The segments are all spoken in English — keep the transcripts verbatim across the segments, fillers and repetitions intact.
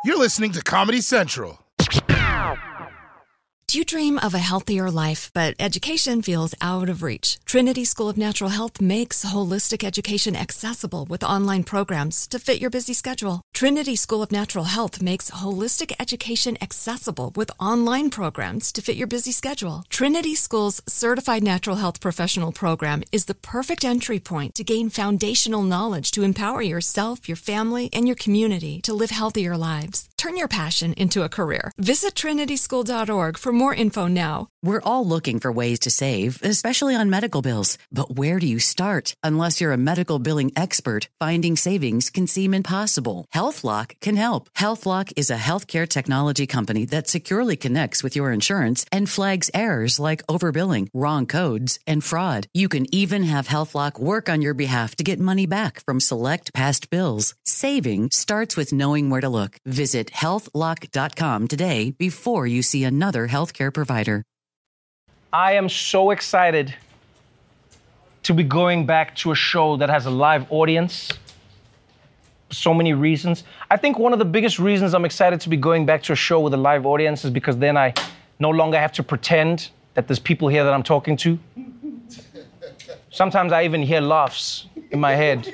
You're listening to Comedy Central. Do you dream of a healthier life, but education feels out of reach? Trinity School of Natural Health makes holistic education accessible with online programs to fit your busy schedule. Trinity School of Natural Health makes holistic education accessible with online programs to fit your busy schedule. Trinity School's Certified Natural Health Professional Program is the perfect entry point to gain foundational knowledge to empower yourself, your family, and your community to live healthier lives. Turn your passion into a career. Visit trinity school dot org for more info now. We're all looking for ways to save, especially on medical bills. But where do you start? Unless you're a medical billing expert, finding savings can seem impossible. HealthLock can help. HealthLock is a healthcare technology company that securely connects with your insurance and flags errors like overbilling, wrong codes, and fraud. You can even have HealthLock work on your behalf to get money back from select past bills. Saving starts with knowing where to look. Visit health lock dot com today before you see another healthcare provider. I am so excited to be going back to a show that has a live audience. So many reasons. I think one of the biggest reasons I'm excited to be going back to a show with a live audience is because then I no longer have to pretend that there's people here that I'm talking to. Sometimes I even hear laughs in my head.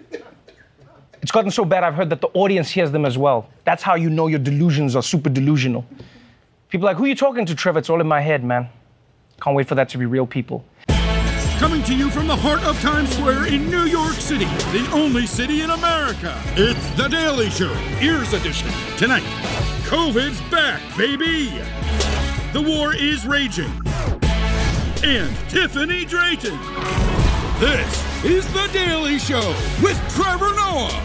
It's gotten so bad I've heard that the audience hears them as well. That's how you know your delusions are super delusional. People are like, who are you talking to, Trevor? It's all in my head, man. Can't wait for that to be real people. Coming to you from the heart of Times Square in New York City, the only city in America. It's The Daily Show, Ears Edition. Tonight, COVID's back, baby. The war is raging. And Tiffany Drayton. This is The Daily Show with Trevor Noah.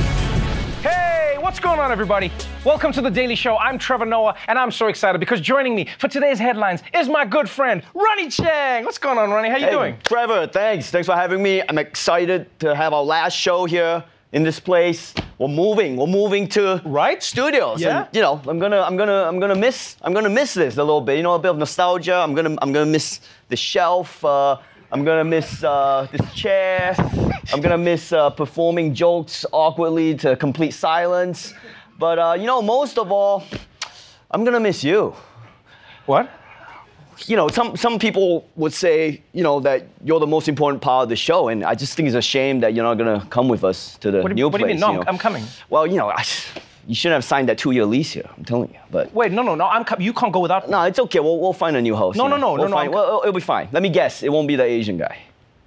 Hey, what's going on, everybody? Welcome to The Daily Show. I'm Trevor Noah, and I'm so excited because joining me for today's headlines is my good friend, Ronny Chieng. What's going on, Ronny? How you hey, doing? Trevor, thanks. Thanks for having me. I'm excited to have our last show here in this place. We're moving. We're moving to right studios. Yeah. And, you know, I'm gonna, I'm gonna, I'm gonna miss, I'm gonna miss this a little bit. You know, a bit of nostalgia. I'm gonna, I'm gonna miss the shelf. Uh, I'm gonna miss uh, this chair. I'm gonna miss uh, performing jokes awkwardly to complete silence. But uh, you know, most of all, I'm gonna miss you. What? You know, some some people would say, you know, that you're the most important part of the show, and I just think it's a shame that you're not gonna come with us to the what do, new what place. What do you mean? No, you know? I'm coming. Well, you know, I, you shouldn't have signed that two-year lease here. I'm telling you. But wait, no, no, no. I'm com- you can't go without me. No, it's okay. We'll we'll find a new host. No, no, no, we'll no, find, no. Well, it'll be fine. Let me guess. It won't be the Asian guy.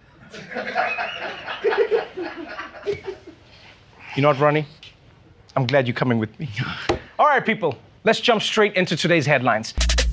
You know what, Ronny? I'm glad you're coming with me. All right, people, let's jump straight into today's headlines.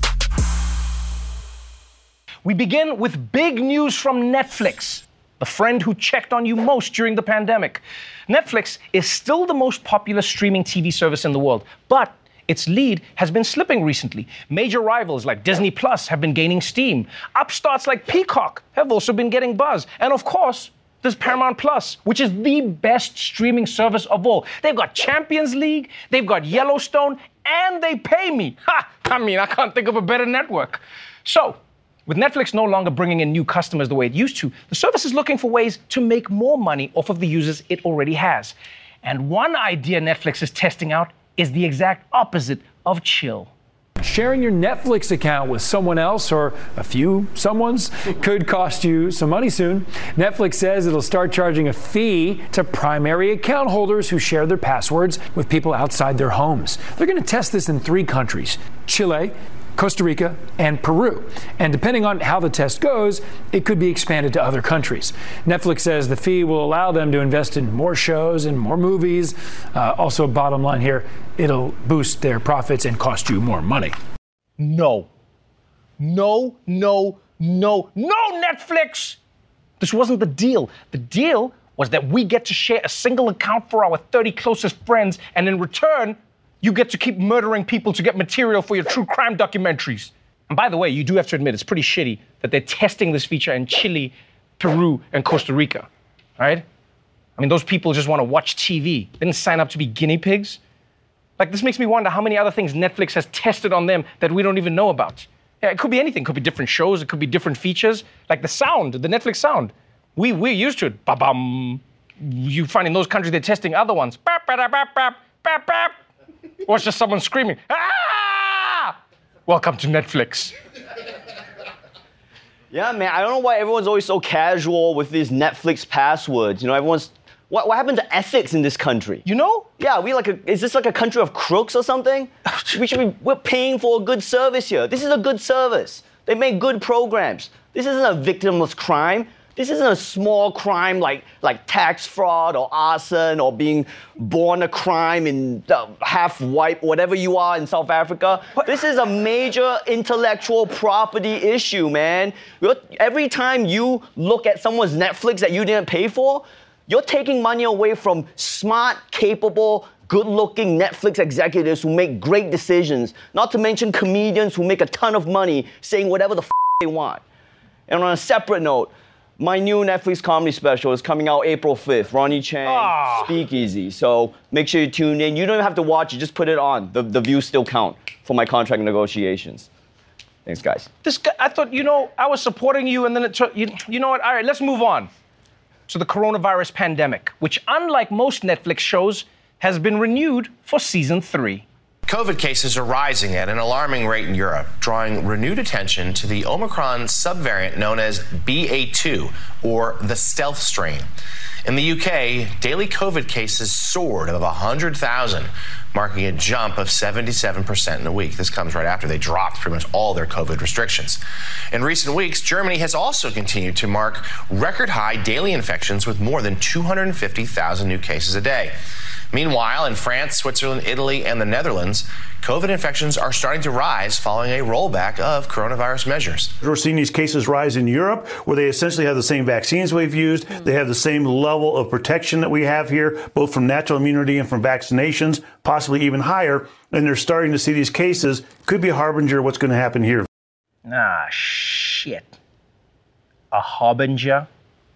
We begin with big news from Netflix, the friend who checked on you most during the pandemic. Netflix is still the most popular streaming T V service in the world, but its lead has been slipping recently. Major rivals like Disney Plus have been gaining steam. Upstarts like Peacock have also been getting buzz. And of course, there's Paramount Plus, which is the best streaming service of all. They've got Champions League, they've got Yellowstone, and they pay me. Ha! I mean, I can't think of a better network. So, with Netflix no longer bringing in new customers the way it used to, the service is looking for ways to make more money off of the users it already has. And one idea Netflix is testing out is the exact opposite of chill. Sharing your Netflix account with someone else or a few someone's could cost you some money soon. Netflix says it'll start charging a fee to primary account holders who share their passwords with people outside their homes. They're going to test this in three countries: Chile, Costa Rica, and Peru. And depending on how the test goes, it could be expanded to other countries. Netflix says the fee will allow them to invest in more shows and more movies. Uh, also, bottom line here, it'll boost their profits and cost you more money. No. No, no, no, no, Netflix! This wasn't the deal. The deal was that we get to share a single account for our thirty closest friends, and in return, you get to keep murdering people to get material for your true crime documentaries. And by the way, you do have to admit, it's pretty shitty that they're testing this feature in Chile, Peru, and Costa Rica, right? I mean, those people just want to watch T V. They didn't sign up to be guinea pigs. Like, this makes me wonder how many other things Netflix has tested on them that we don't even know about. Yeah, it could be anything. It could be different shows. It could be different features. Like the sound, the Netflix sound. We, we're used to it. Ba-bum. You find in those countries they're testing other ones. Bap, bap, bap, bap, bap, bap. Or it's just someone screaming, ah! Welcome to Netflix. Yeah, man, I don't know why everyone's always so casual with these Netflix passwords. You know, everyone's, what, what happened to ethics in this country? You know? Yeah, we like a, is this like a country of crooks or something? We should be, we're paying for a good service here. This is a good service. They make good programs. This isn't a victimless crime. This isn't a small crime like, like tax fraud or arson or being born a crime in uh, half white, whatever you are in South Africa. What? This is a major intellectual property issue, man. You're, every time you look at someone's Netflix that you didn't pay for, you're taking money away from smart, capable, good-looking Netflix executives who make great decisions, not to mention comedians who make a ton of money saying whatever the f*** they want. And on a separate note, my new Netflix comedy special is coming out April fifth, Ronnie Chang, Ah. Speakeasy. So make sure you tune in. You don't even have to watch it, just put it on. The, the views still count for my contract negotiations. Thanks, guys. This guy, I thought, you know, I was supporting you, and then it took, you, you know what? All right, let's move on to the coronavirus pandemic, which, unlike most Netflix shows, has been renewed for season three. COVID cases are rising at an alarming rate in Europe, drawing renewed attention to the Omicron subvariant known as B A two, or the stealth strain. In the U K, daily COVID cases soared above one hundred thousand, marking a jump of seventy-seven percent in a week. This comes right after they dropped pretty much all their COVID restrictions. In recent weeks, Germany has also continued to mark record high daily infections with more than two hundred fifty thousand new cases a day. Meanwhile, in France, Switzerland, Italy, and the Netherlands, COVID infections are starting to rise following a rollback of coronavirus measures. We're seeing these cases rise in Europe, where they essentially have the same vaccines we've used. They have the same level of protection that we have here, both from natural immunity and from vaccinations, possibly even higher. And they're starting to see these cases. Could be a harbinger of what's going to happen here. Ah, shit. A harbinger?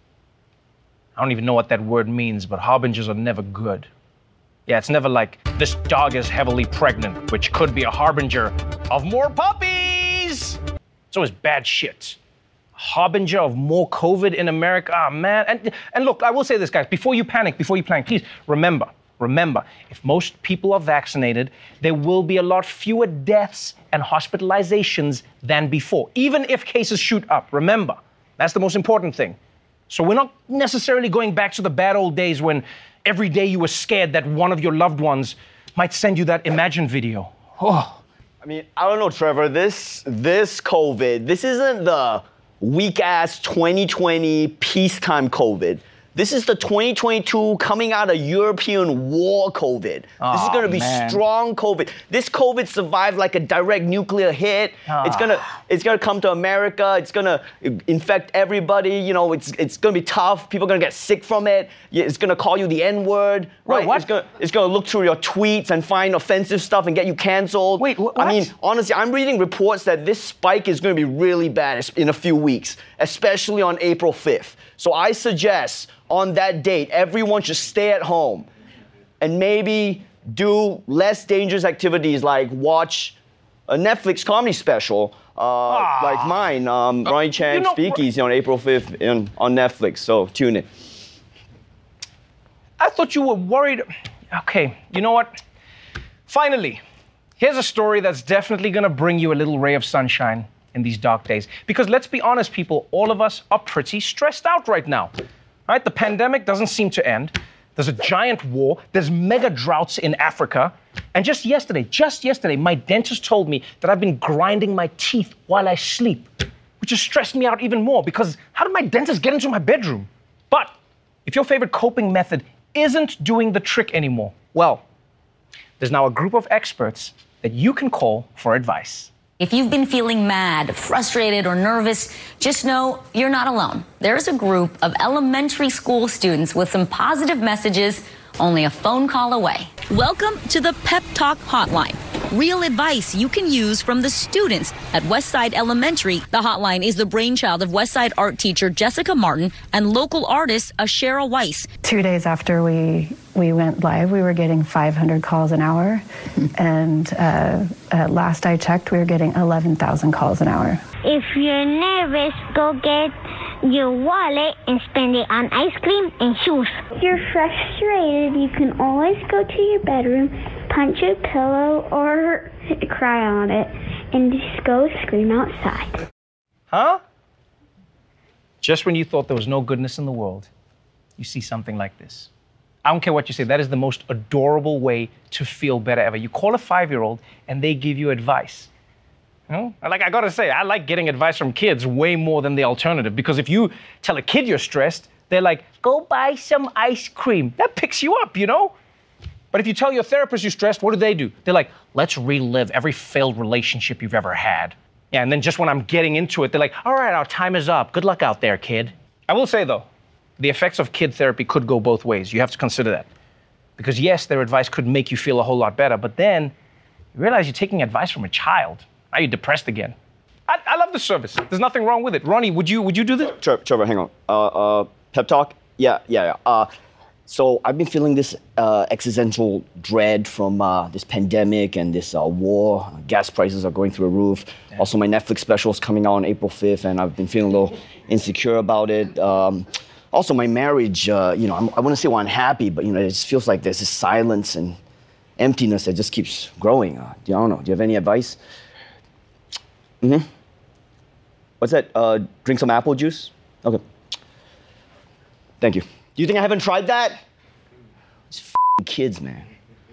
I don't even know what that word means, but harbingers are never good. Yeah, it's never like, this dog is heavily pregnant, which could be a harbinger of more puppies. It's always bad shit. Harbinger of more COVID in America. Ah, man. And, and look, I will say this, guys, before you panic, before you panic, please remember, remember, if most people are vaccinated, there will be a lot fewer deaths and hospitalizations than before, even if cases shoot up. Remember, that's the most important thing. So we're not necessarily going back to the bad old days when every day you were scared that one of your loved ones might send you that Imagine video. Oh. I mean, I don't know, Trevor. This this COVID, this isn't the weak-ass twenty twenty peacetime COVID. This is the twenty twenty-two coming out of European war COVID. Oh, this is going to be man. strong COVID. This COVID survived like a direct nuclear hit. Oh. It's gonna it's gonna come to America. It's gonna infect everybody. You know, it's it's gonna be tough. People are gonna get sick from it. It's gonna call you the N-word. Right? Wait, what? It's gonna it's gonna look through your tweets and find offensive stuff and get you canceled. Wait, what? I mean, honestly, I'm reading reports that this spike is gonna be really bad in a few weeks, especially on April fifth. So I suggest on that date, everyone should stay at home and maybe do less dangerous activities like watch a Netflix comedy special uh, ah. like mine, um, uh, Ronnie Chang you know, Speakeasy on April fifth in, on Netflix. So tune in. I thought you were worried. Okay, you know what? Finally, here's a story that's definitely gonna bring you a little ray of sunshine in these dark days. Because let's be honest, people, all of us are pretty stressed out right now. Right? The pandemic doesn't seem to end. There's a giant war. There's mega droughts in Africa. And just yesterday, just yesterday, my dentist told me that I've been grinding my teeth while I sleep, which has stressed me out even more because how did my dentist get into my bedroom? But if your favorite coping method isn't doing the trick anymore, well, there's now a group of experts that you can call for advice. If you've been feeling mad, frustrated, or nervous, just know you're not alone. There's a group of elementary school students with some positive messages only a phone call away. Welcome to the Pep Talk Hotline. Real advice you can use from the students at Westside Elementary. The hotline is the brainchild of Westside art teacher Jessica Martin and local artist Ashera Weiss. Two days after we we went live, we were getting five hundred calls an hour. And uh, at last I checked, we were getting eleven thousand calls an hour. If you're nervous, go get your wallet and spend it on ice cream and shoes. If you're frustrated, you can always go to your bedroom, punch a pillow or cry on it, and just go scream outside. Huh? Just when you thought there was no goodness in the world, you see something like this. I don't care what you say, that is the most adorable way to feel better ever. You call a five-year-old and they give you advice. You know? Like, I gotta say, I like getting advice from kids way more than the alternative, because if you tell a kid you're stressed, they're like, go buy some ice cream. That picks you up, you know? But if you tell your therapist you're stressed, what do they do? They're like, let's relive every failed relationship you've ever had. Yeah, and then just when I'm getting into it, they're like, all right, our time is up. Good luck out there, kid. I will say, though, the effects of kid therapy could go both ways. You have to consider that. Because, yes, their advice could make you feel a whole lot better, but then you realize you're taking advice from a child. Now you're depressed again. I, I love the service. There's nothing wrong with it. Ronnie, would you would you do this? Trevor, Trevor hang on. Uh, uh, pep talk? Yeah, yeah, yeah. Uh, so I've been feeling this uh, existential dread from uh, this pandemic and this uh, war. Gas prices are going through the roof. Yeah. Also, my Netflix special is coming out on April fifth, and I've been feeling a little insecure about it. Um, also, my marriage, uh, you know, I'm, I wouldn't say we're unhappy, but, you know, it just feels like there's this silence and emptiness that just keeps growing. Uh, I don't know. Do you have any advice? Mm-hmm. What's that? Uh, drink some apple juice? Okay. Thank you. Do you think I haven't tried that? These f***ing kids, man.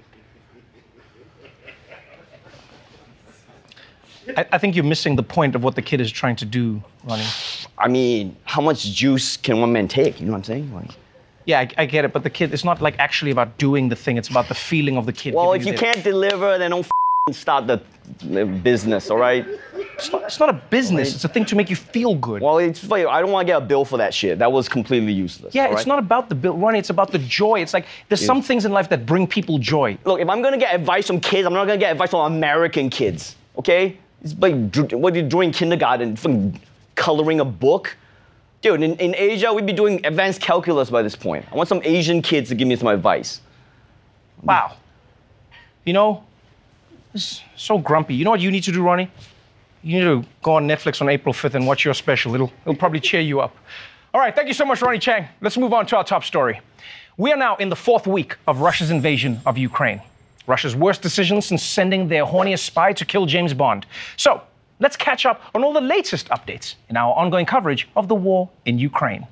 I, I think you're missing the point of what the kid is trying to do, Ronnie. I mean, how much juice can one man take? You know what I'm saying? Like, yeah, I, I get it, but the kid, it's not like actually about doing the thing. It's about the feeling of the kid. Well, if you can't deliver, then don't f***ing start the, the business, all right? It's not, it's not a business. It's a thing to make you feel good. Well, it's like, I don't want to get a bill for that shit. That was completely useless. Yeah, right? It's not about the bill, Ronnie. It's about the joy. It's like there's yeah. some things in life that bring people joy. Look, if I'm going to get advice from kids, I'm not going to get advice from American kids, okay? It's like, what are you doing in kindergarten? From coloring a book? Dude, in, in Asia, we'd be doing advanced calculus by this point. I want some Asian kids to give me some advice. Wow. You know, it's so grumpy. You know what you need to do, Ronnie? You need to go on Netflix on April fifth and watch your special. It'll, it'll probably cheer you up. All right, thank you so much, Ronnie Chang. Let's move on to our top story. We are now in the fourth week of Russia's invasion of Ukraine. Russia's worst decision since sending their horniest spy to kill James Bond. So, let's catch up on all the latest updates in our ongoing coverage of the war in Ukraine.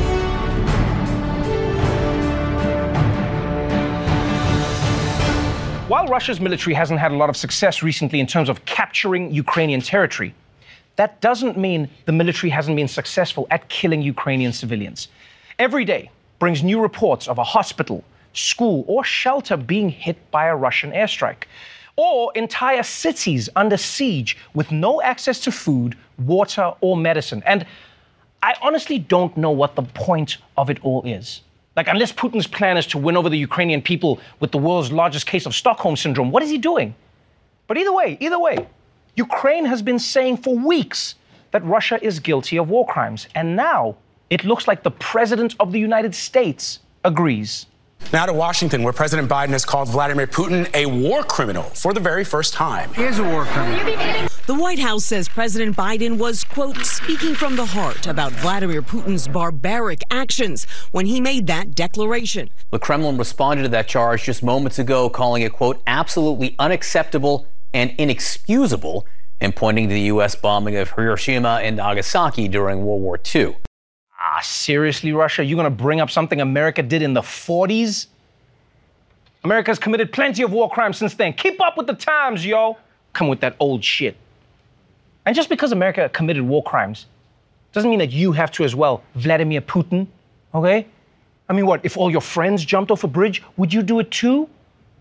While Russia's military hasn't had a lot of success recently in terms of capturing Ukrainian territory, that doesn't mean the military hasn't been successful at killing Ukrainian civilians. Every day brings new reports of a hospital, school, or shelter being hit by a Russian airstrike, or entire cities under siege with no access to food, water, or medicine. And I honestly don't know what the point of it all is. Like, unless Putin's plan is to win over the Ukrainian people with the world's largest case of Stockholm Syndrome, what is he doing? But either way, either way, Ukraine has been saying for weeks that Russia is guilty of war crimes. And now it looks like the President of the United States agrees. Now to Washington, where President Biden has called Vladimir Putin a war criminal for the very first time. He is a war criminal. The White House says President Biden was, quote, speaking from the heart about Vladimir Putin's barbaric actions when he made that declaration. The Kremlin responded to that charge just moments ago, calling it, quote, absolutely unacceptable and inexcusable, and pointing to the U S bombing of Hiroshima and Nagasaki during World War Two. Ah, seriously, Russia? You're going to bring up something America did in the forties? America's committed plenty of war crimes since then. Keep up with the times, yo. Come with that old shit. And just because America committed war crimes doesn't mean that you have to as well, Vladimir Putin, okay? I mean, what, if all your friends jumped off a bridge, would you do it too?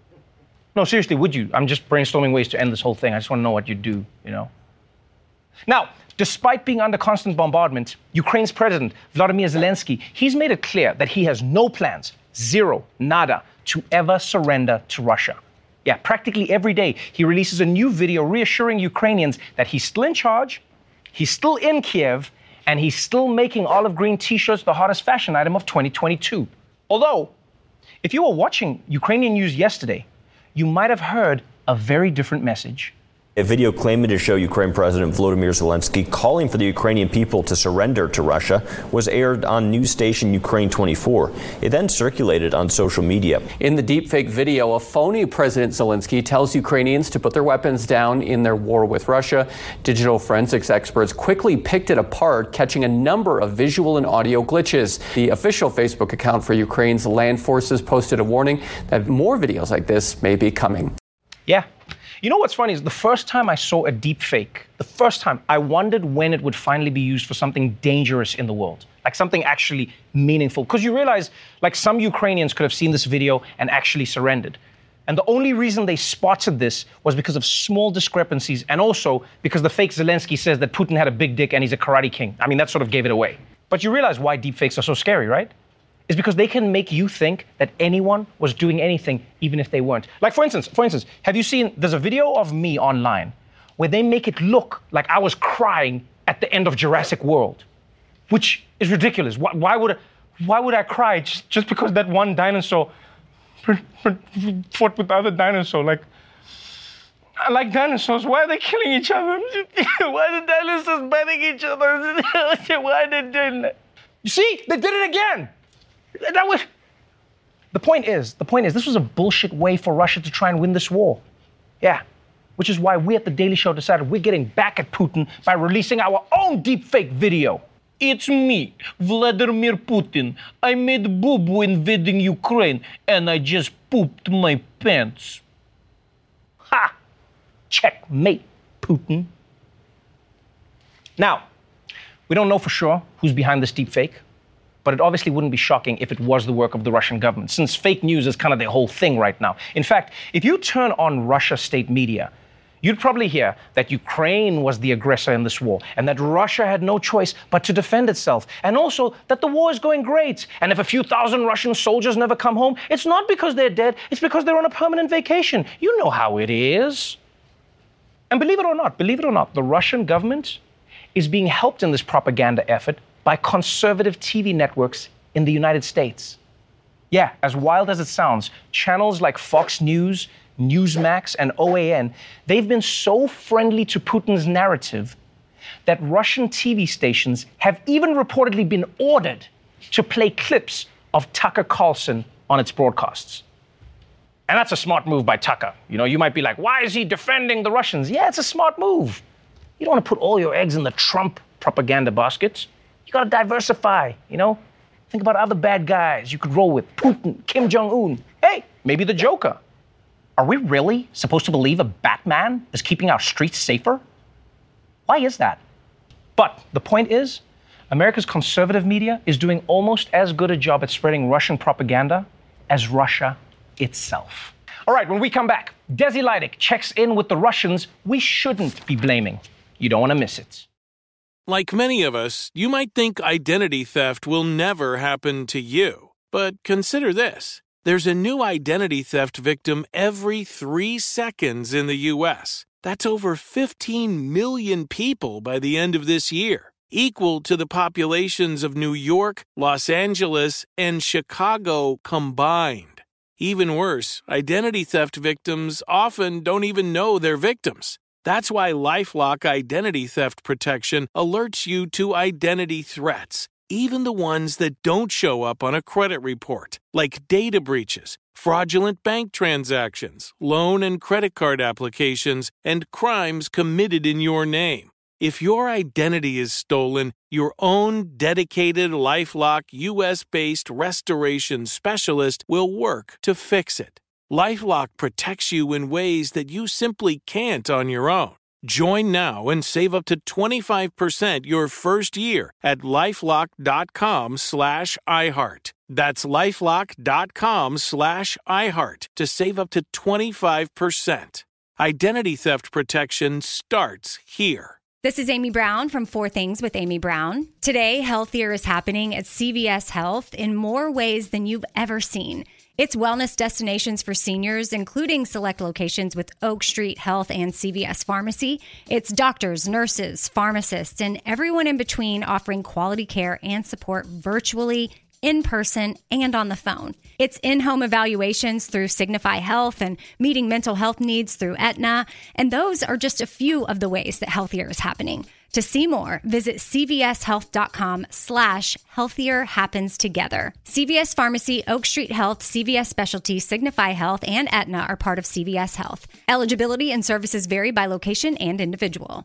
No, seriously, would you? I'm just brainstorming ways to end this whole thing. I just want to know what you'd do, you know? Now, despite being under constant bombardment, Ukraine's president, Volodymyr Zelensky, he's made it clear that he has no plans, zero, nada, to ever surrender to Russia. Yeah, practically every day, he releases a new video reassuring Ukrainians that he's still in charge, he's still in Kiev, and he's still making olive green t-shirts the hottest fashion item of twenty twenty-two. Although, if you were watching Ukrainian news yesterday, you might have heard a very different message. A video claiming to show Ukraine President Volodymyr Zelensky calling for the Ukrainian people to surrender to Russia was aired on news station Ukraine twenty-four. It then circulated on social media. In the deepfake video, a phony President Zelensky tells Ukrainians to put their weapons down in their war with Russia. Digital forensics experts quickly picked it apart, catching a number of visual and audio glitches. The official Facebook account for Ukraine's land forces posted a warning that more videos like this may be coming. Yeah. You know what's funny is the first time I saw a deep fake, the first time, I wondered when it would finally be used for something dangerous in the world, like something actually meaningful. Because you realize, like, some Ukrainians could have seen this video and actually surrendered. And the only reason they spotted this was because of small discrepancies, and also because the fake Zelensky says that Putin had a big dick and he's a karate king. I mean, that sort of gave it away. But you realize why deepfakes are so scary, right? Is because they can make you think that anyone was doing anything, even if they weren't. Like, for instance, for instance, have you seen, there's a video of me online where they make it look like I was crying at the end of Jurassic World, which is ridiculous. Why, why would, why would I cry just, just because that one dinosaur fought with the other dinosaur? Like, I like dinosaurs. Why are they killing each other? Why are the dinosaurs biting each other? Why are they doing that? You see, they did it again. That was. The point is, the point is, this was a bullshit way for Russia to try and win this war. Yeah. Which is why we at The Daily Show decided we're getting back at Putin by releasing our own deepfake video. It's me, Vladimir Putin. I made boo-boo invading Ukraine, and I just pooped my pants. Ha! Checkmate, Putin. Now, we don't know for sure who's behind this deepfake, but it obviously wouldn't be shocking if it was the work of the Russian government, since fake news is kind of their whole thing right now. In fact, if you turn on Russia state media, you'd probably hear that Ukraine was the aggressor in this war, and that Russia had no choice but to defend itself, and also that the war is going great, and if a few thousand Russian soldiers never come home, it's not because they're dead, it's because they're on a permanent vacation. You know how it is. And believe it or not, believe it or not, the Russian government is being helped in this propaganda effort by conservative T V networks in the United States. Yeah, as wild as it sounds, channels like Fox News, Newsmax, and O A N, they've been so friendly to Putin's narrative that Russian T V stations have even reportedly been ordered to play clips of Tucker Carlson on its broadcasts. And that's a smart move by Tucker. You know, you might be like, why is he defending the Russians? Yeah, it's a smart move. You don't want to put all your eggs in the Trump propaganda baskets. You got to diversify, you know? Think about other bad guys you could roll with. Putin, Kim Jong-un. Hey, maybe the Joker. Are we really supposed to believe a Batman is keeping our streets safer? Why is that? But the point is, America's conservative media is doing almost as good a job at spreading Russian propaganda as Russia itself. All right, when we come back, Desi Lydic checks in with the Russians we shouldn't be blaming. You don't want to miss it. Like many of us, you might think identity theft will never happen to you. But consider this. There's a new identity theft victim every three seconds in the U S. That's over fifteen million people by the end of this year, equal to the populations of New York, Los Angeles, and Chicago combined. Even worse, identity theft victims often don't even know they're victims. That's why LifeLock Identity Theft Protection alerts you to identity threats, even the ones that don't show up on a credit report, like data breaches, fraudulent bank transactions, loan and credit card applications, and crimes committed in your name. If your identity is stolen, your own dedicated LifeLock U S-based restoration specialist will work to fix it. LifeLock protects you in ways that you simply can't on your own. Join now and save up to twenty-five percent your first year at LifeLock.com slash iHeart. That's LifeLock.com slash iHeart to save up to twenty-five percent. Identity theft protection starts here. This is Amy Brown from Four Things with Amy Brown. Today, Healthier is happening at C V S Health in more ways than you've ever seen. It's wellness destinations for seniors, including select locations with Oak Street Health and C V S Pharmacy. It's doctors, nurses, pharmacists, and everyone in between offering quality care and support virtually in person and on the phone. It's in-home evaluations through Signify Health and meeting mental health needs through Aetna. And those are just a few of the ways that Healthier is happening. To see more, visit cvshealth.com slash healthier happens together. C V S Pharmacy, Oak Street Health, C V S Specialty, Signify Health, and Aetna are part of C V S Health. Eligibility and services vary by location and individual.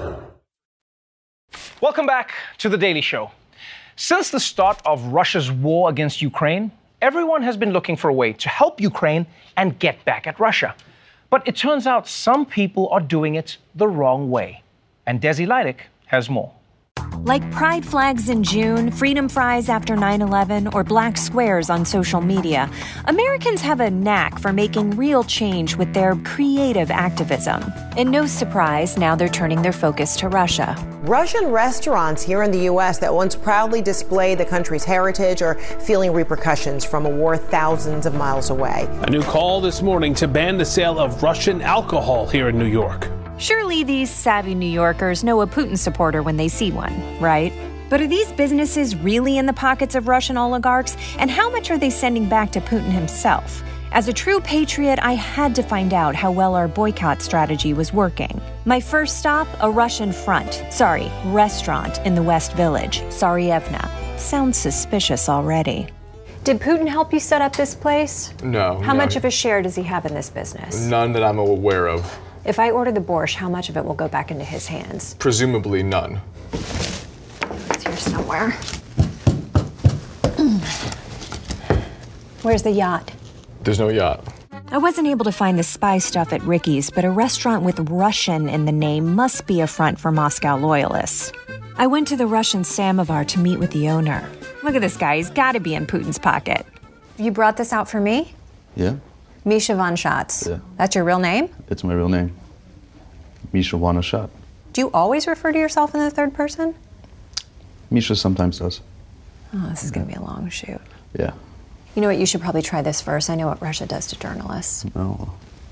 Welcome back to The Daily Show. Since the start of Russia's war against Ukraine, everyone has been looking for a way to help Ukraine and get back at Russia. But it turns out some people are doing it the wrong way. And Desi Leidick has more. Like pride flags in June, freedom fries after nine eleven, or black squares on social media, Americans have a knack for making real change with their creative activism. And no surprise, now they're turning their focus to Russia. Russian restaurants here in the U S that once proudly displayed the country's heritage are feeling repercussions from a war thousands of miles away. A new call this morning to ban the sale of Russian alcohol here in New York. Surely these savvy New Yorkers know a Putin supporter when they see one, right? But are these businesses really in the pockets of Russian oligarchs? And how much are they sending back to Putin himself? As a true patriot, I had to find out how well our boycott strategy was working. My first stop, a Russian front, sorry, restaurant in the West Village, Saryevna. Sounds suspicious already. Did Putin help you set up this place? No. How no. much of a share does he have in this business? None that I'm aware of. If I order the borscht, how much of it will go back into his hands? Presumably none. It's here somewhere. Where's the yacht? There's no yacht. I wasn't able to find the spy stuff at Ricky's, but a restaurant with Russian in the name must be a front for Moscow loyalists. I went to the Russian Samovar to meet with the owner. Look at this guy, he's gotta be in Putin's pocket. You brought this out for me? Yeah. Misha von Schatz. Yeah. That's your real name? It's my real name. Misha von Schatz. Do you always refer to yourself in the third person? Misha sometimes does. Oh, this is going to be a long shoot. Yeah. You know what? You should probably try this first. I know what Russia does to journalists. No.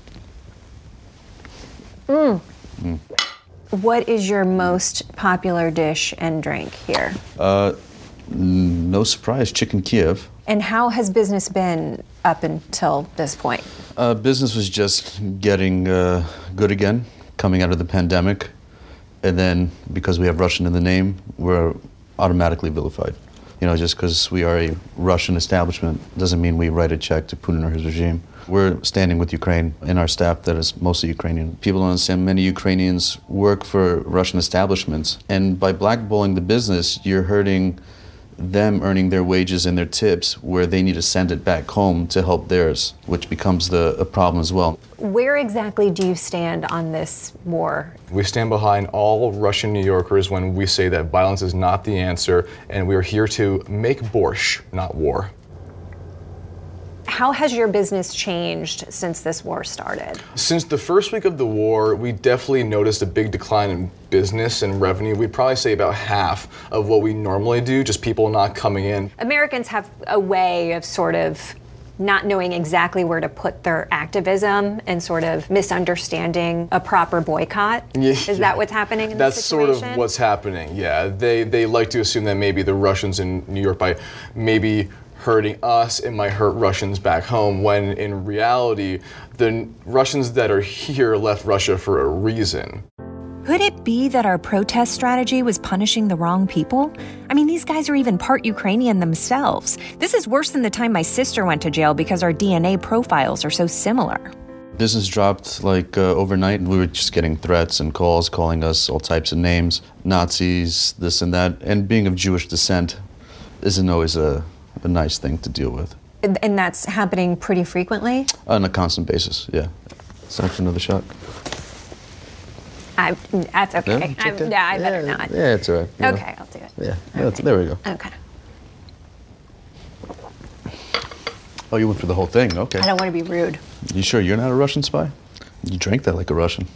Mm. Mm. What is your most popular dish and drink here? Uh, no surprise, chicken Kiev. And how has business been up until this point? Uh, business was just getting uh, good again, coming out of the pandemic. And then, because we have Russian in the name, we're automatically vilified. You know, just because we are a Russian establishment doesn't mean we write a check to Putin or his regime. We're standing with Ukraine and our staff that is mostly Ukrainian. People don't understand many Ukrainians work for Russian establishments. And by blackballing the business, you're hurting them earning their wages and their tips where they need to send it back home to help theirs, which becomes the a problem as well. Where exactly do you stand on this war? We stand behind all Russian New Yorkers when we say that violence is not the answer, and we are here to make borscht, not war. How has your business changed since this war started? Since the first week of the war, we definitely noticed a big decline in business and revenue. We'd probably say about half of what we normally do, just people not coming in. Americans have a way of sort of not knowing exactly where to put their activism and sort of misunderstanding a proper boycott. Yeah, Is yeah. that what's happening in That's this situation? sort of what's happening, yeah. They, they like to assume that maybe the Russians in New York, by maybe hurting us, it might hurt Russians back home, when in reality, the Russians that are here left Russia for a reason. Could it be that our protest strategy was punishing the wrong people? I mean, these guys are even part Ukrainian themselves. This is worse than the time my sister went to jail because our D N A profiles are so similar. Business dropped like uh, overnight, and we were just getting threats and calls calling us all types of names, Nazis, this and that. And being of Jewish descent isn't always a a nice thing to deal with. And, and that's happening pretty frequently? On a constant basis, yeah. It's time for another shot. I, that's okay. Yeah, I'm, okay. yeah I better yeah, not. Yeah, it's all right. You Okay, know. I'll do it. Yeah, Okay. that's, there we go. Okay. Oh, you went for the whole thing, okay. I don't want to be rude. You sure you're not a Russian spy? You drank that like a Russian.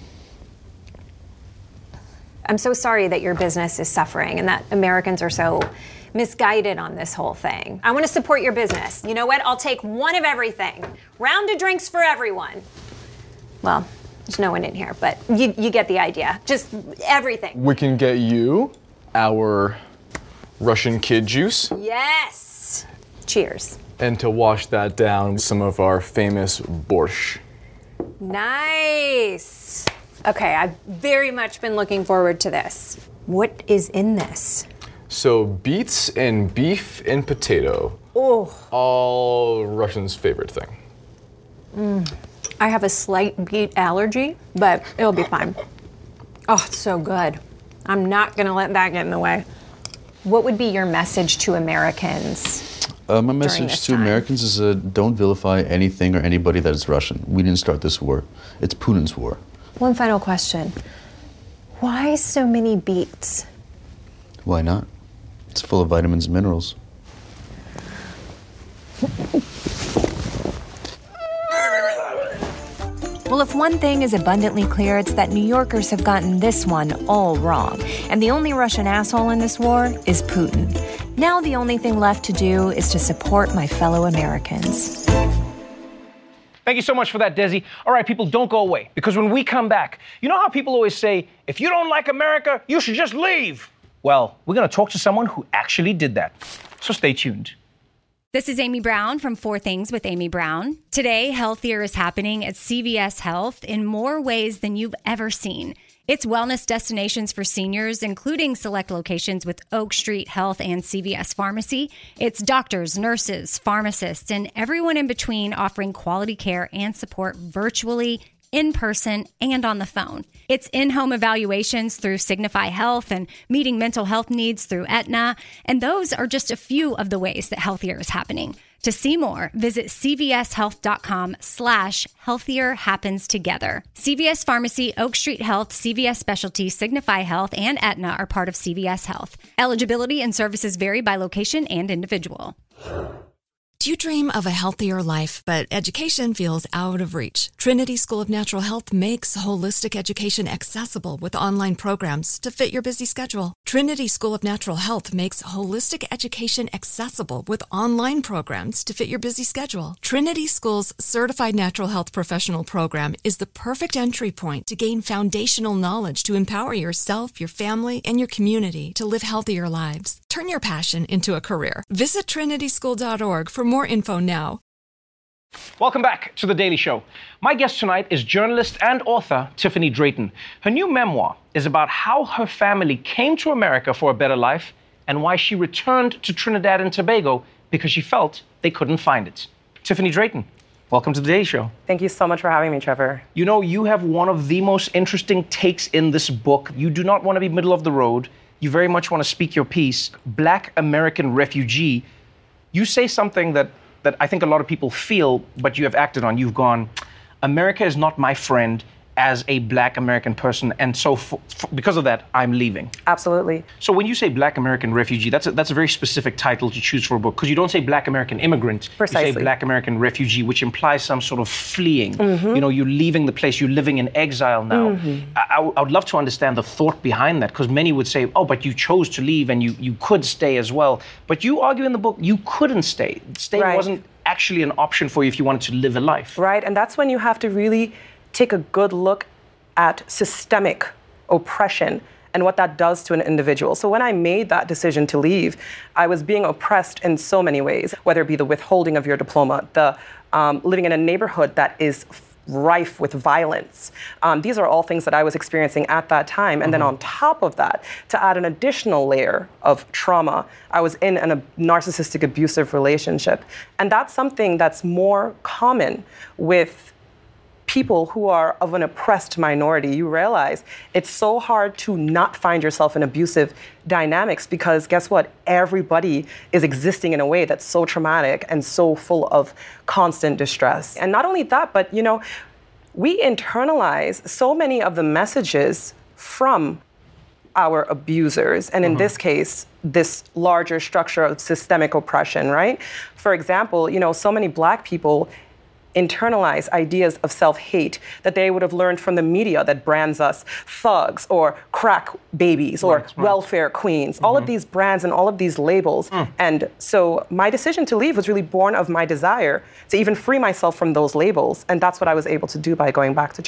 I'm so sorry that your business is suffering and that Americans are so misguided on this whole thing. I want to support your business. You know what? I'll take one of everything. Round of drinks for everyone. Well, there's no one in here, but you, you get the idea. Just everything. We can get you our Russian kid juice. Yes. Cheers. And to wash that down, some of our famous borscht. Nice. Okay, I've very much been looking forward to this. What is in this? So beets and beef and potato. Oh. All Russians' favorite thing. Mm. I have a slight beet allergy, but it'll be fine. Oh, it's so good. I'm not gonna let that get in the way. What would be your message to Americans? Uh, my message to time? Americans is uh, don't vilify anything or anybody that is Russian. We didn't start this war. It's Putin's war. One final question. Why so many beets? Why not? It's full of vitamins and minerals. Well, if one thing is abundantly clear, it's that New Yorkers have gotten this one all wrong. And the only Russian asshole in this war is Putin. Now the only thing left to do is to support my fellow Americans. Thank you so much for that, Desi. All right, people, don't go away, because when we come back, you know how people always say, if you don't like America, you should just leave? Well, we're going to talk to someone who actually did that. So stay tuned. This is Amy Brown from Four Things with Amy Brown. Today, healthier is happening at C V S Health in more ways than you've ever seen. It's wellness destinations for seniors, including select locations with Oak Street Health and C V S Pharmacy. It's doctors, nurses, pharmacists, and everyone in between offering quality care and support virtually, in person, and on the phone. It's in-home evaluations through Signify Health and meeting mental health needs through Aetna. And those are just a few of the ways that healthier is happening. To see more, visit cvshealth.com slash healthier happens together. C V S Pharmacy, Oak Street Health, C V S Specialty, Signify Health, and Aetna are part of C V S Health. Eligibility and services vary by location and individual. Do you dream of a healthier life, but education feels out of reach? Trinity School of Natural Health makes holistic education accessible with online programs to fit your busy schedule. Trinity School of Natural Health makes holistic education accessible with online programs to fit your busy schedule. Trinity School's Certified Natural Health Professional Program is the perfect entry point to gain foundational knowledge to empower yourself, your family, and your community to live healthier lives. Turn your passion into a career. Visit trinity school dot org for more info now. Welcome back to The Daily Show. My guest tonight is journalist and author Tiffany Drayton. Her new memoir is about how her family came to America for a better life and why she returned to Trinidad and Tobago because she felt they couldn't find it. Tiffany Drayton, welcome to The Daily Show. Thank you so much for having me, Trevor. You know, you have one of the most interesting takes in this book. You do not want to be middle of the road. You very much want to speak your piece. Black American refugee. You say something that, that I think a lot of people feel, but you have acted on. You've gone, America is not my friend as a Black American person, and so for, for, because of that, I'm leaving. Absolutely. So when you say Black American refugee, that's a, that's a very specific title to choose for a book, because you don't say Black American immigrant. Precisely. You say Black American refugee, which implies some sort of fleeing. Mm-hmm. You know, you're leaving the place, you're living in exile now. Mm-hmm. I, I, I would love to understand the thought behind that, because many would say, oh, but you chose to leave and you, you could stay as well. But you argue in the book, you couldn't stay. Staying Right. wasn't actually an option for you if you wanted to live a life. Right, and that's when you have to really take a good look at systemic oppression and what that does to an individual. So when I made that decision to leave, I was being oppressed in so many ways, whether it be the withholding of your diploma, the um, living in a neighborhood that is rife with violence. Um, these are all things that I was experiencing at that time. And mm-hmm. then on top of that, to add an additional layer of trauma, I was in an, a narcissistic abusive relationship. And that's something that's more common with people who are of an oppressed minority. You realize it's so hard to not find yourself in abusive dynamics because guess what? Everybody is existing in a way that's so traumatic and so full of constant distress. And not only that, but you know, we internalize so many of the messages from our abusers, and in mm-hmm. this case, this larger structure of systemic oppression, right? For example, you know, so many Black people internalize ideas of self-hate that they would have learned from the media that brands us thugs or crack babies or right, right. welfare queens, mm-hmm. all of these brands and all of these labels. Mm. And so my decision to leave was really born of my desire to even free myself from those labels. And that's what I was able to do by going back to Trinidad.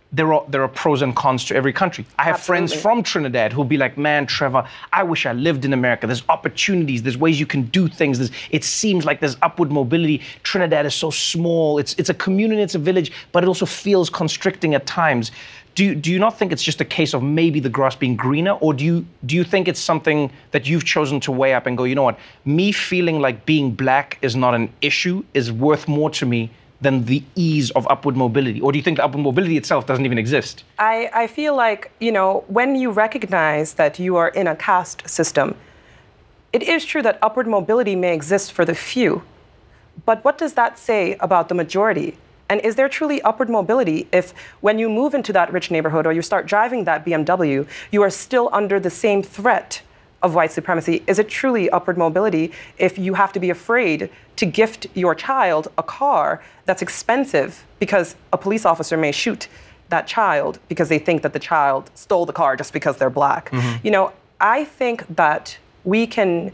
there are there are pros and cons to every country. I have Absolutely. friends from Trinidad who'll be like, man, Trevor, I wish I lived in America. There's opportunities, there's ways you can do things. There's, it seems like there's upward mobility. Trinidad is so small. It's it's a community, it's a village, but it also feels constricting at times. Do you, do you not think it's just a case of maybe the grass being greener, or do you do you think it's something that you've chosen to weigh up and go, you know what, me feeling like being black is not an issue is worth more to me than the ease of upward mobility? Or do you think the upward mobility itself doesn't even exist? I, I feel like, you know, when you recognize that you are in a caste system, it is true that upward mobility may exist for the few. But what does that say about the majority? And is there truly upward mobility if when you move into that rich neighborhood or you start driving that B M W, you are still under the same threat of white supremacy? Is it truly upward mobility if you have to be afraid to gift your child a car that's expensive because a police officer may shoot that child because they think that the child stole the car just because they're black? Mm-hmm. You know, I think that we can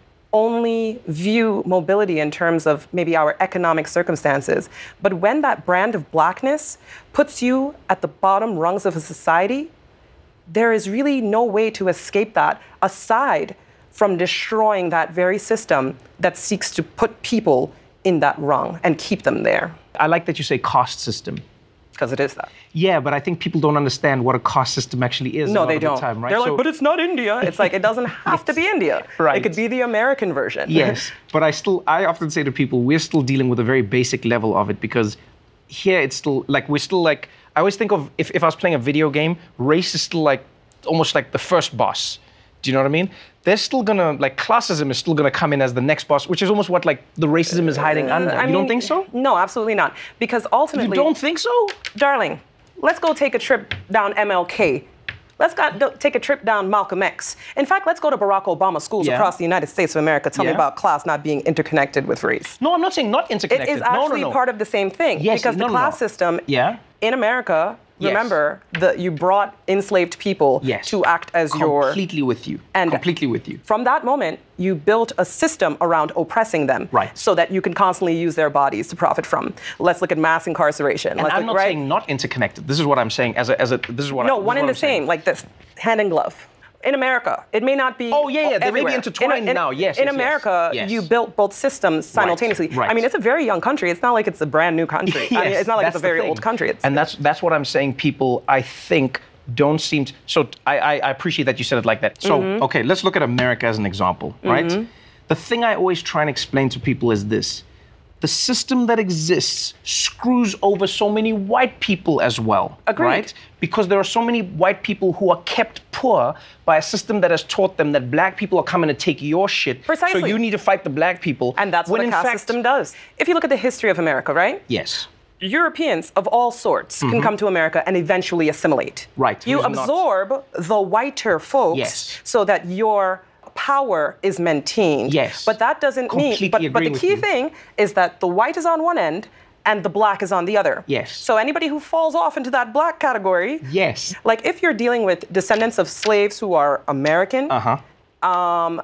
only view mobility in terms of maybe our economic circumstances. But when that brand of blackness puts you at the bottom rungs of a society, there is really no way to escape that aside from destroying that very system that seeks to put people in that rung and keep them there. I like that you say caste system. Because it is that. Yeah, but I think people don't understand what a caste system actually is. No, a lot they of the don't. time, right? They're like, So- but it's not India. It's like, it doesn't have to be India. Right. It could be the American version. Yes, but I still, I often say to people, we're still dealing with a very basic level of it, because here it's still, like, we're still like, I always think of, if, if I was playing a video game, race is still like, almost like the first boss. Do you know what I mean? They're still gonna, like, classism is still gonna come in as the next boss, which is almost what, like, the racism is hiding under. I You mean, don't think so? No, absolutely not. Because ultimately... You don't think so? Darling, let's go take a trip down M L K. Let's go do- take a trip down Malcolm X. In fact, let's go to Barack Obama schools Yeah. across the United States of America. Tell me Yeah. about class not being interconnected with race. No, I'm not saying not interconnected. It is No, no, actually no. part of the same thing. Yes, because no, the no, class no. system Yeah. in America, Yes. remember, that you brought enslaved people Yes. to act as your... Completely with you. And Completely with you. From that moment, you built a system around oppressing them, Right. so that you can constantly use their bodies to profit from. Let's look at mass incarceration. And Let's I'm look, not right? saying not interconnected. This is what I'm saying as a, as a this is what I, No, this one is and what the I'm saying. same, like this, hand in glove. In America, it may not be. Oh, yeah, yeah, they may be everywhere. intertwined in, in, now, yes, In yes, yes, America, yes. you built both systems simultaneously. right. I mean, it's a very young country. It's not like it's a brand new country. I mean, Yes, it's not like that's it's a very the thing. old country. It's, and that's that's what I'm saying. People, I think, don't seem to. So I, I, I appreciate that you said it like that. So Mhm. okay, let's look at America as an example, right? Mhm. The thing I always try and explain to people is this: the system that exists screws over so many white people as well. Agreed. Right? Because there are so many white people who are kept poor by a system that has taught them that black people are coming to take your shit. Precisely. So you need to fight the black people. and that's when what a in caste fact, system does. If you look at the history of America, right? Yes. Europeans of all sorts can Mhm. come to America and eventually assimilate. Right. You Who's not- absorb the whiter folks Yes. so that your power is maintained. Yes. But that doesn't Completely mean, but, but agree the with key you. thing is that the white is on one end and the black is on the other. Yes. So anybody who falls off into that black category, Yes. like if you're dealing with descendants of slaves who are American, Uh-huh. um,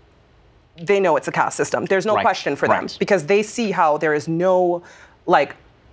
they know it's a caste system. There's no Right, question for them right. because they see how there is no, like,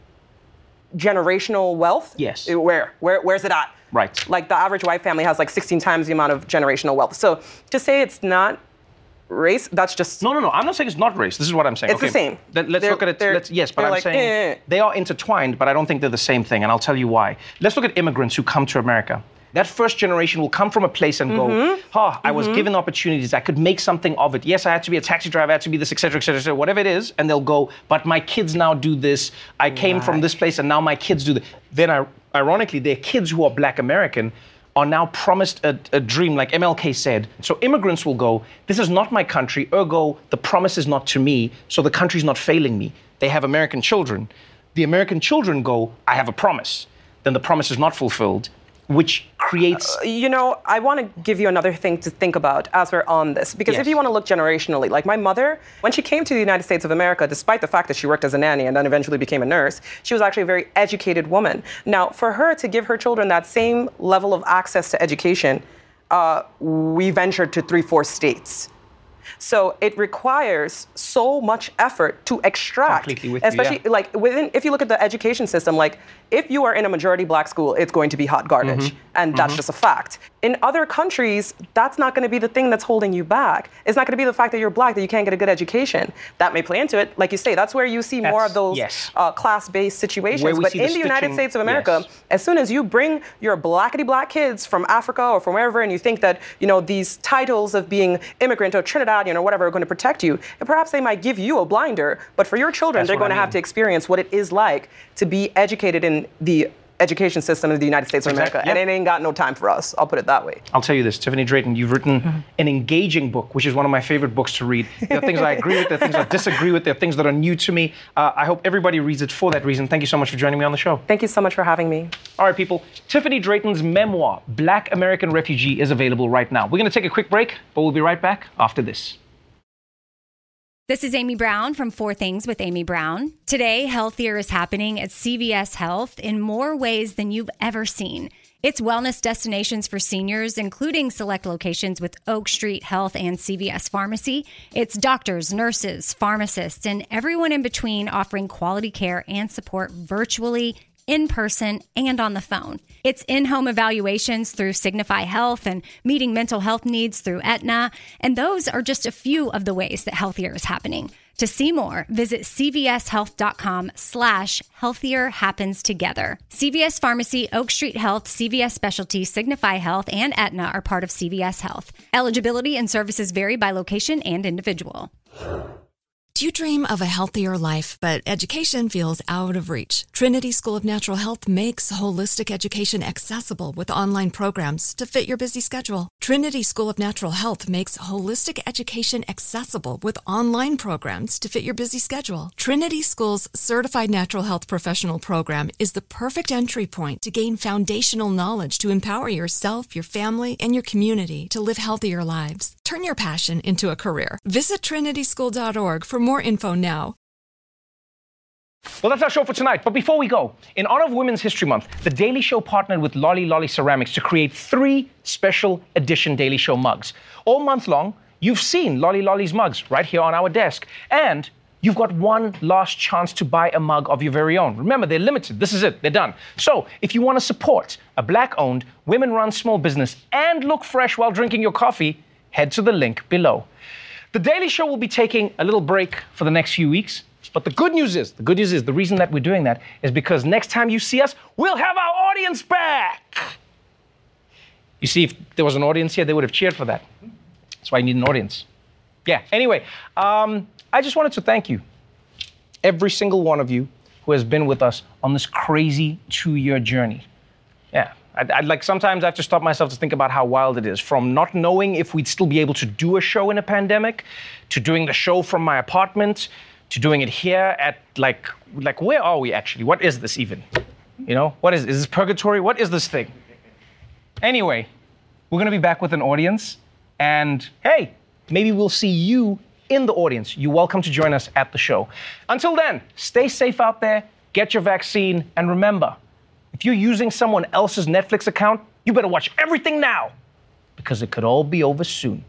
generational wealth. Yes. Where? Where? Where's it at? Right. Like the average white family has like sixteen times the amount of generational wealth. So to say it's not race, that's just No, no, no. I'm not saying it's not race. This is what I'm saying. It's the Okay, same. Then let's They're- look at it. they're- Let's, yes, but they're I'm like, saying eh, eh. they are intertwined, but I don't think they're the same thing, and I'll tell you why. Let's look at immigrants who come to America. That first generation will come from a place and go, Mhm. oh, I was Mhm. given opportunities. I could make something of it. Yes, I had to be a taxi driver. I had to be this, et cetera, et cetera, et cetera, whatever it is. And they'll go, but my kids now do this. I came from this place and now my kids do this. Then, I, ironically, their kids who are black American are now promised a, a dream, like M L K said. So immigrants will go, this is not my country, ergo, the promise is not to me, so the country's not failing me. They have American children. The American children go, I have a promise. Then the promise is not fulfilled, which creates... Uh, you know, I want to give you another thing to think about as we're on this. Because Yes. if you want to look generationally, like my mother, when she came to the United States of America, despite the fact that she worked as a nanny and then eventually became a nurse, she was actually a very educated woman. Now, for her to give her children that same level of access to education, uh, we ventured to three, four states. So it requires so much effort to extract, Completely with you, especially yeah. like within, if you look at the education system, like if you are in a majority black school, it's going to be hot garbage. Mhm. And that's Mhm. just a fact. In other countries, that's not going to be the thing that's holding you back. It's not going to be the fact that you're black, that you can't get a good education. That may play into it. Like you say, that's where you see more That's- of those yes. uh, class-based situations. Where we But see in the the United stitching- States of America, yes. as soon as you bring your blackety-black kids from Africa or from wherever, and you think that, you know, these titles of being immigrant or Trinidadian or whatever are going to protect you, and perhaps they might give you a blinder, but for your children, That's they're what going I to have mean. to experience what it is like to be educated in the education system of the United States of Exactly, America. And yeah. it ain't got no time for us. I'll put it that way. I'll tell you this, Tiffany Drayton, you've written Mm-hmm. an engaging book, which is one of my favorite books to read. There are things I agree with, there are things I disagree with, there are things that are new to me. Uh, I hope everybody reads it for that reason. Thank you so much for joining me on the show. Thank you so much for having me. All right, people. Tiffany Drayton's memoir, Black American Refugee, is available right now. We're going to take a quick break, but we'll be right back after this. This is Amy Brown from Four Things with Amy Brown. Today, healthier is happening at C V S Health in more ways than you've ever seen. It's wellness destinations for seniors, including select locations with Oak Street Health and C V S Pharmacy. It's doctors, nurses, pharmacists, and everyone in between offering quality care and support virtually, in person, and on the phone. It's in-home evaluations through Signify Health and meeting mental health needs through Aetna. And those are just a few of the ways that healthier is happening. To see more, visit cvshealth.com slash healthier happens together. C V S Pharmacy, Oak Street Health, C V S Specialty, Signify Health, and Aetna are part of C V S Health. Eligibility and services vary by location and individual. Do you dream of a healthier life, but education feels out of reach? Trinity School of Natural Health makes holistic education accessible with online programs to fit your busy schedule. Trinity School of Natural Health makes holistic education accessible with online programs to fit your busy schedule. Trinity School's Certified Natural Health Professional Program is the perfect entry point to gain foundational knowledge to empower yourself, your family, and your community to live healthier lives. Turn your passion into a career. Visit trinity school dot org for more info now. Well, that's our show for tonight. But before we go, in honor of Women's History Month, The Daily Show partnered with Lolly Lolly Ceramics to create three special edition Daily Show mugs. All month long, you've seen Lolly Lolly's mugs right here on our desk. And you've got one last chance to buy a mug of your very own. Remember, they're limited. This is it. They're done. So if you want to support a Black-owned, women-run small business and look fresh while drinking your coffee, head to the link below. The Daily Show will be taking a little break for the next few weeks. But the good news is, the good news is, the reason that we're doing that is because next time you see us, we'll have our audience back. You see, if there was an audience here, they would have cheered for that. That's why you need an audience. Yeah, anyway, um, I just wanted to thank you, every single one of you who has been with us on this crazy two-year journey. Yeah, I'd, I'd like sometimes I have to stop myself to think about how wild it is, from not knowing if we'd still be able to do a show in a pandemic, to doing the show from my apartment, to doing it here at, like, like where are we actually? What is this even? You know, what is, is this purgatory? What is this thing? Anyway, we're gonna be back with an audience, and hey, maybe we'll see you in the audience. You're welcome to join us at the show. Until then, stay safe out there, get your vaccine, and remember, if you're using someone else's Netflix account, you better watch everything now, because it could all be over soon.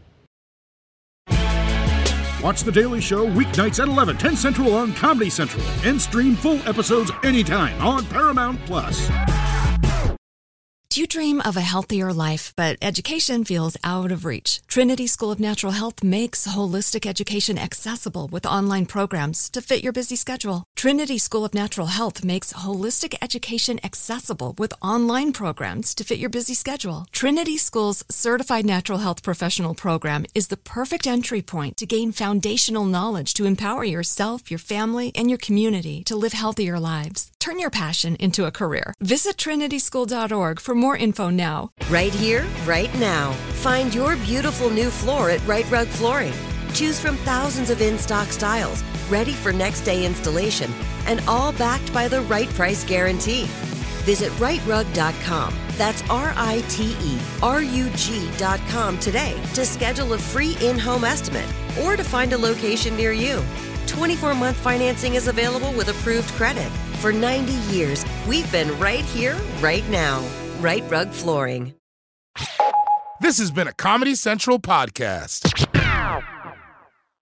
Watch The Daily Show weeknights at eleven, ten Central on Comedy Central, and stream full episodes anytime on Paramount Plus. Do you dream of a healthier life, but education feels out of reach? Trinity School of Natural Health makes holistic education accessible with online programs to fit your busy schedule. Trinity School of Natural Health makes holistic education accessible with online programs to fit your busy schedule. Trinity School's Certified Natural Health Professional Program is the perfect entry point to gain foundational knowledge to empower yourself, your family, and your community to live healthier lives. Turn your passion into a career. Visit trinity school dot org for more info now. Right here, right now. Find your beautiful new floor at Right Rug Flooring. Choose from thousands of in-stock styles, ready for next day installation, and all backed by the right price guarantee. Visit right rug dot com. That's R I T E R U G dot com today to schedule a free in-home estimate or to find a location near you. twenty-four month financing is available with approved credit. For ninety years, we've been right here, right now. Right Rug Flooring. This has been a Comedy Central podcast.